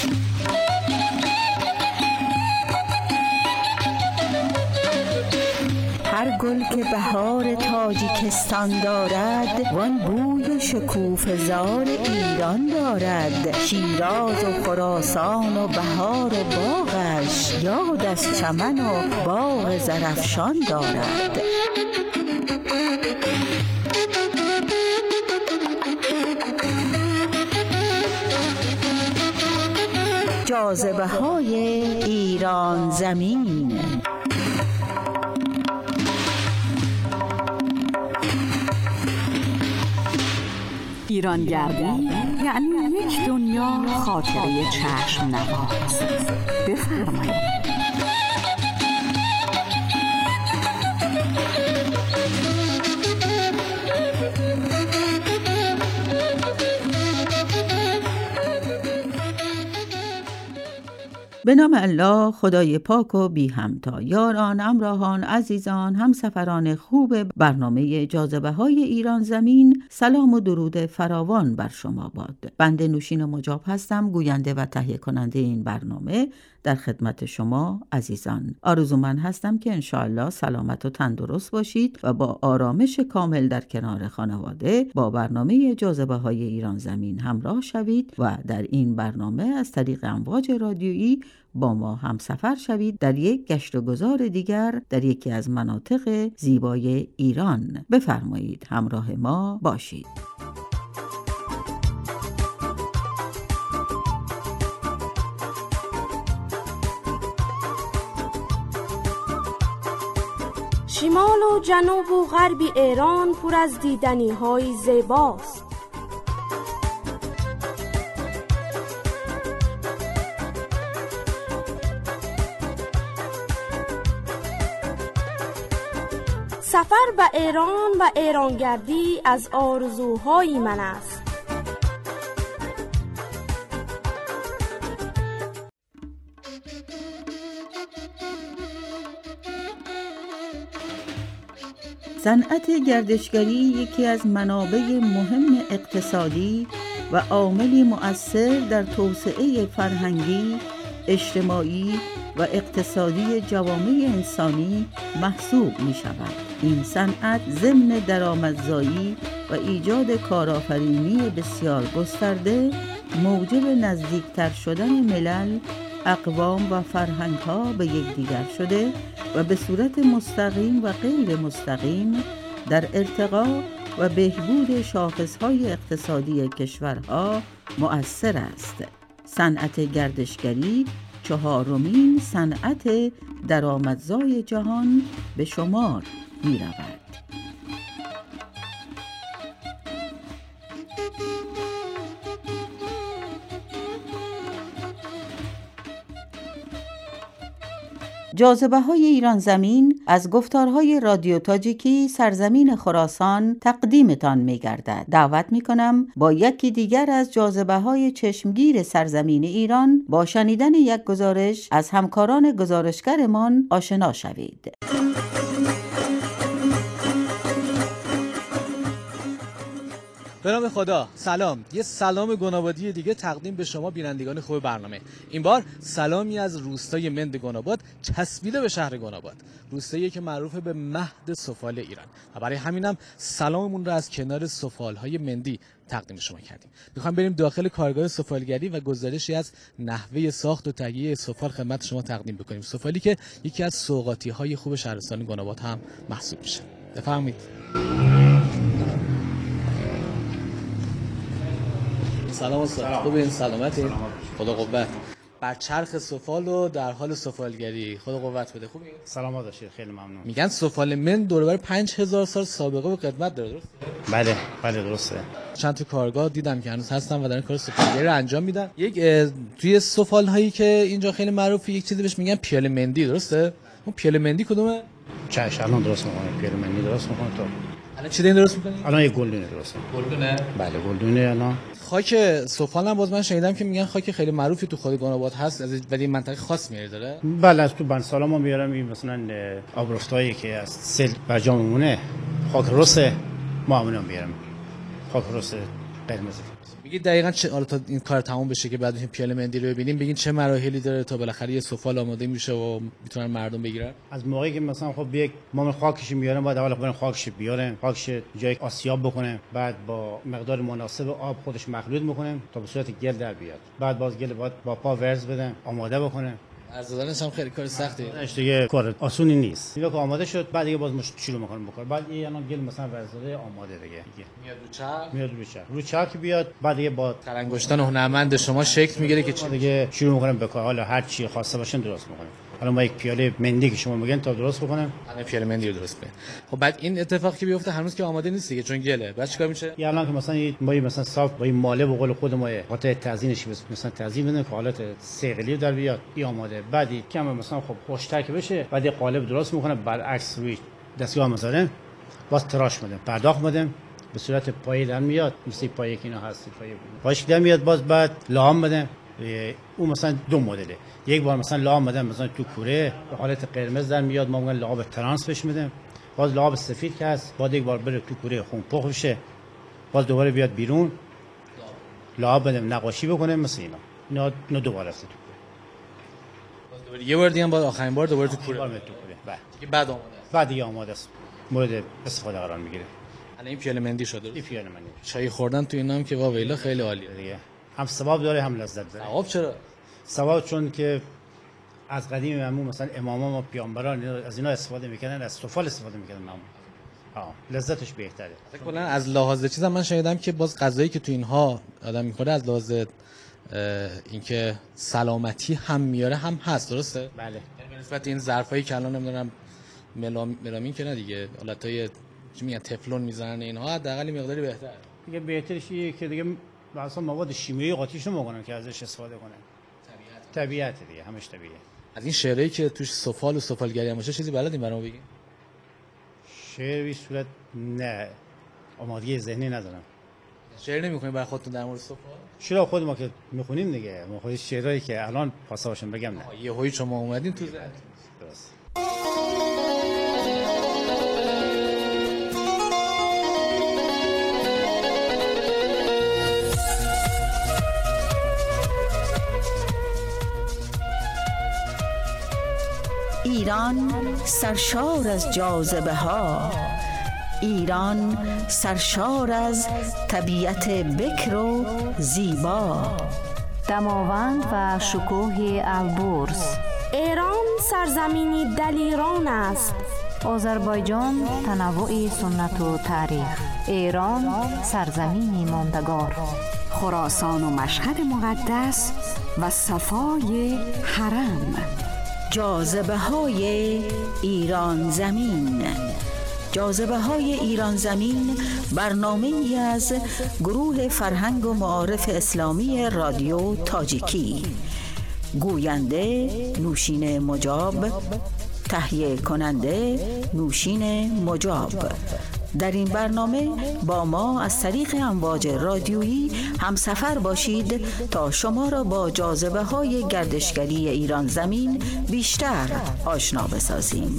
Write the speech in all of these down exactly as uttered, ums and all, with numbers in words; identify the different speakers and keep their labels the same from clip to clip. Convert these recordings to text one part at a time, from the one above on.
Speaker 1: هر گل که بهار تاجیکستان دارد، وان بوی شکوفه زار ایران دارد. شیراز و خراسان و بهار و باغش، یاد از چمن و باغ زرافشان دارد. جاذبه های ایران زمین.
Speaker 2: ایرانگردی یعنی یک دنیا خاطره چشم نواز. بفرمایید.
Speaker 1: به نام الله، خدای پاک و بی همتا. یاران، همراهان، عزیزان، همسفران خوب برنامه جاذبه های ایران زمین، سلام و درود فراوان بر شما باد. بنده نوشین مجاب هستم، گوینده و تهیه کننده این برنامه. در خدمت شما عزیزان. آرزومند هستم که انشاءالله سلامت و تندرست باشید و با آرامش کامل در کنار خانواده با برنامه جاذبه های ایران زمین همراه شوید و در این برنامه از طریق امواج رادیویی با ما همسفر شوید در یک گشت و گذار دیگر در یکی از مناطق زیبای ایران. بفرمایید همراه ما باشید.
Speaker 3: شمال و جنوب و غرب ایران پر از دیدنی های زیباست. سفر به ایران و ایرانگردی از آرزوهای من است.
Speaker 1: صنعت گردشگری یکی از منابع مهم اقتصادی و عاملی مؤثر در توسعه فرهنگی، اجتماعی و اقتصادی جوامع انسانی محسوب می شود. این صنعت ضمن درآمدزایی و ایجاد کارآفرینی بسیار گسترده، موجب نزدیکتر شدن ملل، اقوام و فرهنگ‌ها به یکدیگر شده و به صورت مستقیم و غیر مستقیم در ارتقا و بهبود شاخص‌های اقتصادی کشورها مؤثر است. صنعت گردشگری چهارمین صنعت درآمدزای جهان به شمار می‌رود. جاذبه های ایران زمین از گفتارهای رادیو تاجیکی سرزمین خراسان تقدیمتان می گردد. دعوت می کنم با یکی دیگر از جاذبه های چشمگیر سرزمین ایران با شنیدن یک گزارش از همکاران گزارشگرمان آشنا شوید.
Speaker 4: به نام خدا، سلام. یه سلام گنابادی دیگه تقدیم به شما بینندگان خوب برنامه. این بار سلامی از روستای مند گناباد چسبیده به شهر گناباد. روستایی که معروف به مهد سفال ایران و برای همینم سلاممون رو از کنار سفالهای مندی تقدیم شما کردیم. میخوایم بریم داخل کارگاه سفالگری و گزارشی از نحوه ساخت و تهیه سفال خدمت شما تقدیم بکنیم. سفالی که یکی از سوغاتی‌های خوب شهرستان گناباد هم محسوب میشه. بفرمایید. سلام استاد. خوبین؟ سلامتی؟ خدا قوت. بر چرخ سفال و در حال سفالگری. خدا قوت بده. خوبین؟
Speaker 5: سلامت باشید. خیلی ممنون.
Speaker 4: میگن سفال من دور و بر پنج هزار سال سابقه و قدمت داره، درست؟
Speaker 5: بله، بله درسته.
Speaker 4: چند تا کارگاه دیدم که هنوز هستن و دارن کار سفالگری رو انجام میدن. یک توی سفال هایی که اینجا خیلی معروفه یک چیزی بهش میگن پیاله مندی، درسته؟ اون پیاله مندی کدومه؟
Speaker 5: چش الان درست میکنه. پیاله مندی درست میکنه تو.
Speaker 4: الان چی دارین درست میکنین؟
Speaker 5: الان یک گلدونه درست میکنه. گلدونه؟ بله گلدونه. الان
Speaker 4: خاک سفال هم باز من شنیدم که میگن خاک خیلی معروفی تو خود گناباد هست، از ولی منطقه خاص میاره داره.
Speaker 5: بله از تو بنسالا ما میارم این مثلا آبرفتایی که از سیل برجام میمونه خاک رس ما همون میارم. خاک رس قرمز.
Speaker 4: بگید دقیقاً چه حالا تا این کار تموم بشه که بعد این پیاله مندی رو ببینیم، بگین چه مراحلی داره تا بالاخره یه سفال آماده میشه و میتونن مردم بگیرن؟
Speaker 5: از موقعی که مثلا خب یک مام خاکش میارن، بعد اول برن خاکش بیارن، خاکش جای آسیاب بکنن، بعد با مقدار مناسب آب خودش مخلوط میکنن تا به صورت گل در بیاد. بعد باز گل بعد با پا ورز بدن، آماده بکنن.
Speaker 4: از دادنش هم خیلی کار سختیه.
Speaker 5: اش دیگه کار آسونی نیست. اینا که آماده شد، بعد دیگه باز مش شروع میکنن بکار. بعد این الان گل مثلا ورزاده آماده دیگه.
Speaker 4: میاد رو چرخ،
Speaker 5: میاد رو چرخ. رو چرخ بیاد، بعد دیگه با
Speaker 4: ترنگشتن هنرمند شما شکل میگیره که چی
Speaker 5: دیگه شروع میکنن به کار. حالا هر چی خواسته باشن درست میکنن. حالا ما یک پیاله مندی که شما میگن تا درست بکنم،
Speaker 4: همه پیاله مندی رو درست کنه. خب بعد این اتفاقی که بیفته هنوز که آماده نیست دیگه، چون گله. بعد چیکار میشه؟
Speaker 5: یا الان که مثلا ما مثلا صاف با این ماله به قول خود ما قاطع تزیینش مثلا تزیین بدن که حالت سیقلی در بیاد، این آماده. بعدی کم مثلا خب خوشتر که بشه، بعد قالب درست میکنه، برعکس روی دستگاه مثلا باز تراش میدن، پرداخت میدن، به صورت پایه در میاد، مثل پایه که اینا هست، پایه پایش در میاد. باز بعد لام بدن. اون مثلا دو مدله، یک بار مثلا لعاب بدن مثلا تو کوره به حالت قرمز در میاد، ما میگن لعاب ترانس بهش میدن. باز لعاب سفید که هست، بعد یک بار بره تو کوره خون پخ بشه، باز دوباره بیاد بیرون لعاب بدن نقاشی بکنه مثل اینا. اینا اینا دوباره رفته تو کوره،
Speaker 4: باز دوباره یه بار دیگه بعد آخرین بار دوباره تو کوره.
Speaker 5: دوباره تو کوره. بعد
Speaker 4: دیگه بعد آماده است.
Speaker 5: بعد دیگه آماده است، مورد استفاده قرار میگیره.
Speaker 4: الان این پیاله مندی شده.
Speaker 5: این پیاله مندی.
Speaker 4: چای خوردن تو اینا هم که واویلا خیلی عالیه
Speaker 5: دیگه. هم ثواب داره هم لذت داره.
Speaker 4: ثواب چرا؟
Speaker 5: ثواب چون که از قدیم معمول مثلا اماما و پیامبران از اینا استفاده میکنن، از سفال استفاده میکنن معمول. ها لذتش بهتره.
Speaker 4: کلا از لحاظ چیزا من شنیدم که باز غذایی که تو اینها آدم میخوره از لحاظ اینکه سلامتی هم میاره هم هست، درسته؟
Speaker 5: بله.
Speaker 4: یعنی به نسبت این ظرفایی که الان نمیدونم ملام ملامین که نه دیگه، حالتای چی میگن تفلون میزنن اینها، حداقل مقداری بهتره.
Speaker 5: دیگه بهترش اینه که دیگه اصلا مواد شیمیایی قاطیش نمیکنن که ازش استفاده کنن. طبیعت. طبیعت دیگه، همش طبیعیه.
Speaker 4: از این شعرهایی که توش سفال و سفالگری هم باشه چیزی بلدین برام بگین؟
Speaker 5: شعر به صورت نه، آمادگی ذهنی ندارم.
Speaker 4: شعر نمی‌خونید برای خودتون در مورد سفال؟
Speaker 5: شعر خود ما که میخونیم دیگه، ما خودش شعرهایی که الان پاساشون بگم نه.
Speaker 4: یه هوی شما اومدین تو ذهن.
Speaker 5: درست.
Speaker 1: ایران سرشار از جاذبه ها، ایران سرشار از طبیعت بکر و زیبا،
Speaker 2: دماوند و شکوه البرز.
Speaker 3: ایران سرزمینی دلیران است.
Speaker 2: آذربایجان تنوع سنت و تاریخ. ایران سرزمینی ماندگار. خراسان و مشهد مقدس و صفای حرم.
Speaker 1: جاذبه های ایران زمین. جاذبه های ایران زمین برنامه ای از گروه فرهنگ و معارف اسلامی رادیو تاجیکی. گوینده نوشین مجاب، تهیه کننده نوشین مجاب. در این برنامه با ما از طریق امواج رادیویی همسفر باشید تا شما را با جاذبه های گردشگری ایران زمین بیشتر آشنا بسازیم.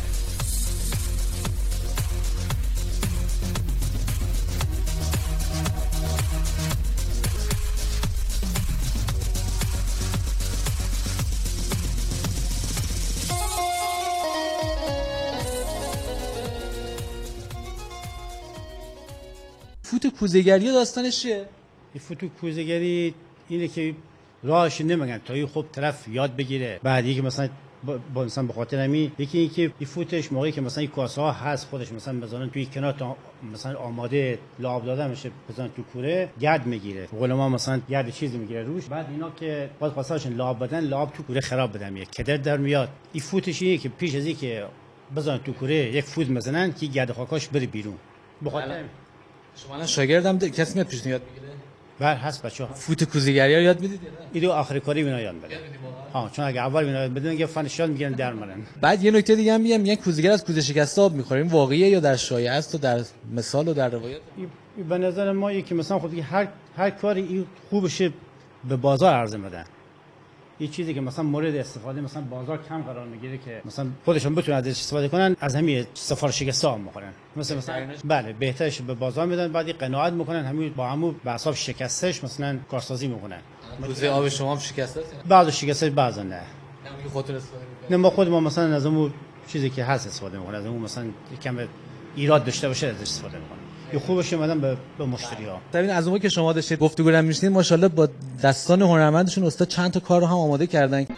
Speaker 4: فوت کوزه‌گری داستانش چیه؟
Speaker 5: این فوتو کوزه‌گری اینه که راهش نمیگن تا این خوب طرف یاد بگیره. بعد یکی مثلا با مثلا به خاطر همین یکی اینکه این فوتش موقعی که مثلا این کاسه ها هست خودش مثلا بزنن توی کنار تا مثلا آماده لعاب داده میشه بزنن تو کوره، گرد میگیره. به قول ما مثلا گرد چیزی میگیره روش. بعد اینا که باز واسهشون لعاب بدن، لعاب تو کوره خراب بدن میاد، کدر در میاد. این فوتش اینه که پیش از اینکه بزنن تو کوره یک فوت مثلا که گرد خاکاش بره بیرون. به خاطر
Speaker 4: شما الان شاگردم ده... کسی میاد پیشتون یاد بگیره؟
Speaker 5: بر هست بچه‌ها.
Speaker 4: فوت کوزه‌گری رو یاد میدید یا نه؟
Speaker 5: اینو آخر کاری اینا یاد بده. ها چون اگه اول اینا بدون یه فنش یاد میگیرن در منن.
Speaker 4: بعد یه نکته دیگه هم میگم، میگن کوزه‌گر از کوزه شکسته آب میخوره. این واقعیه یا در شایعه است و در مثال و در روایت؟
Speaker 5: به نظر ما یکی مثلا خود هر هر کاری این خوبشه به بازار عرضه میدن. یه چیزی که مثلا مورد استفاده مثلا بازار کم قرار میگیره که مثلا خودشون بتونن ازش استفاده کنن، از همین سفارش شکسته میکنن. مثلا مثلا بله بهترش به بازار میدن، بعد قناعت میکنن، همین با همون به حساب شکستش مثلا کارسازی میکنن.
Speaker 4: کوزه آب شما هم شکسته است؟
Speaker 5: بعضی شکسته بعضی نه.
Speaker 4: همین خودتون استفاده میکنید؟
Speaker 5: نه ما خود ما مثلا از اون چیزی که هست استفاده میکنیم، از اون مثلا یکم ایراد داشته باشه ازش استفاده میکنیم. یه خوبش اومدن به به مشتری‌ها.
Speaker 4: ببین از اون که شما داشتید گفتگو رو می‌شنید ماشاءالله با دستان هنرمندشون استاد چند تا کار رو هم آماده کردن.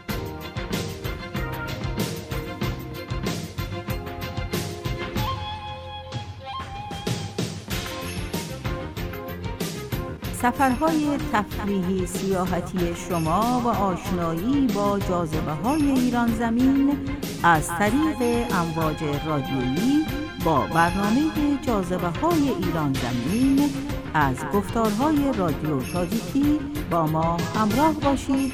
Speaker 1: سفرهای تفریحی سیاحتی شما و آشنایی با جاذبه‌های ایران زمین از طریق امواج رادیویی با برنامه جاذبه‌های ایران زمین از گفتارهای رادیو تاجیکی با ما همراه باشید.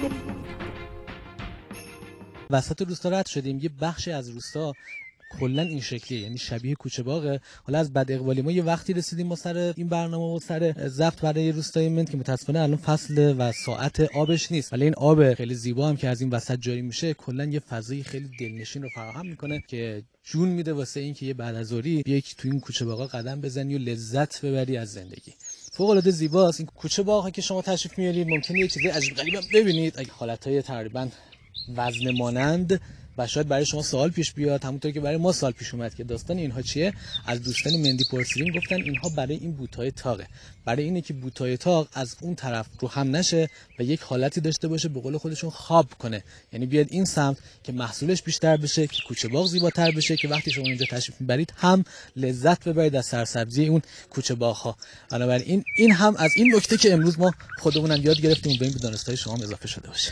Speaker 4: وسط روستا رد شدیم، یه بخشی از روستا کلا این شکلیه، یعنی شبیه کوچه باغه. حالا از بد اقبالی ما یه وقتی رسیدیم ما سر این برنامه و سر ضبط برای روستای مند که متاسفانه الان فصل و ساعت آبش نیست، ولی این آب خیلی زیبا هم که از این وسط جاری میشه کلا یه فضای خیلی دلنشین رو فراهم میکنه که جون میده واسه این که یه بعد از ظهری بیای تو این کوچه باغا قدم بزنی و لذت ببری از زندگی. فوق العاده زیباست این کوچه باغا که شما تشریف میارید. ممکنه یه چیز عجیب غریبی ببینید، اگه حالتهای تقریبا وزن مانند و شاید برای شما سوال پیش بیاد، همونطور که برای ما سوال پیش اومد که داستان اینها چیه. از دوستان مندی پرسیدیم، گفتن اینها برای این بوتای تاقه، برای اینه که بوتای تاق از اون طرف رو هم نشه و یک حالتی داشته باشه به قول خودشون خواب کنه، یعنی بیاد این سمت که محصولش بیشتر بشه، که کوچه باغ زیباتر بشه، که وقتی شما اینجا تشریف میبرید هم لذت ببرید از سرسبزی اون کوچه باغ ها. بنابراین این این هم از این نکته که امروز ما خودمونم یاد گرفتیم به این دانستای شما اضافه شده باشه.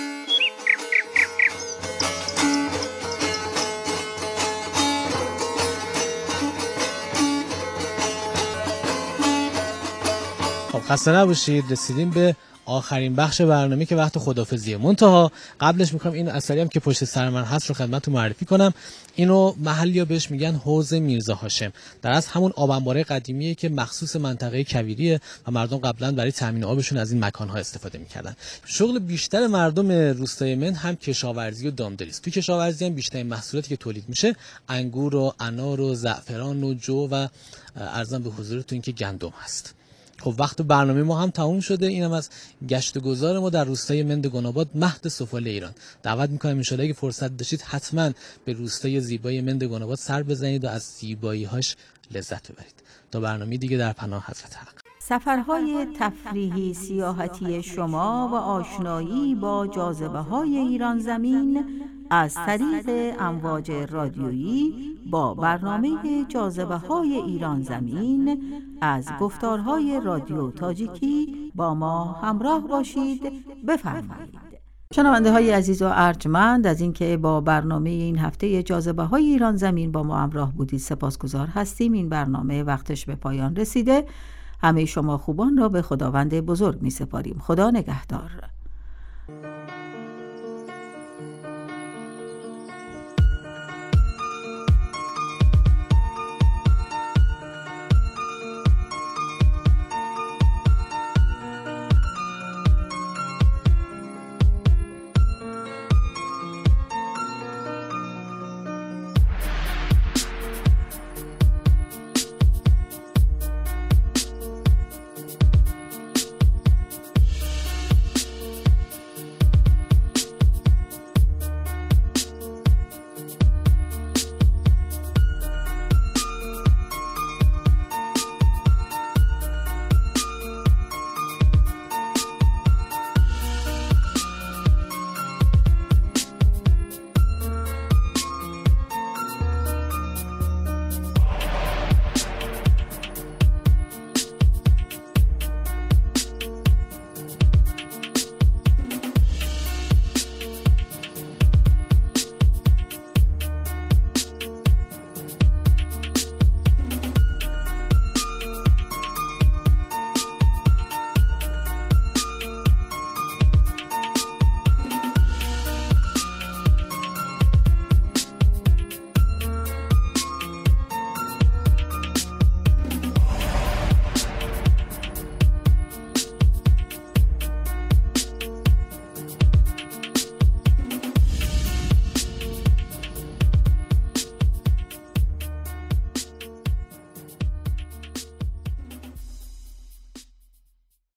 Speaker 4: خسته نباشید، رسیدیم به آخرین بخش برنامه که وقت خداحافظیه. منتها قبلش میخوام این اثری هم که پشت سر من هست رو خدمتتون معرفی کنم. اینو محلی‌ها بهش میگن حوض میرزا هاشم. در از همون آب انباره قدیمیه که مخصوص منطقه کویریه و مردم قبلا برای تامین آبشون از این مکان‌ها استفاده میکردن. شغل بیشتر مردم روستای مند هم کشاورزی و دامداری است. تو کشاورزی هم بیشتر محصولاتی که تولید میشه انگور و انار و زعفران و جو و ارزم به حضورتون که گندم هست. خب وقت برنامه ما هم تموم شده. اینم از گشت و گذار ما در روستای مند گناباد، مهد سفال ایران. دعوت میکنم ان شاءالله اگه فرصت داشتید حتما به روستای زیبای مند گناباد سر بزنید و از زیبایی‌هاش لذت ببرید. تا برنامه دیگه در پناه حضرت حق.
Speaker 1: سفرهای تفریحی سیاحتی شما و آشنایی با جاذبه‌های ایران زمین از طریق امواج رادیویی با برنامه جاذبه‌های ایران زمین از گفتارهای رادیو تاجیکی با ما همراه باشید. بفرمایید. شنونده های عزیز و ارجمند از اینکه با برنامه این هفته جاذبه‌های ایران زمین با ما همراه بودید سپاسگزار هستیم. این برنامه وقتش به پایان رسیده. همه شما خوبان را به خداوند بزرگ می سپاریم. خدا نگهدار.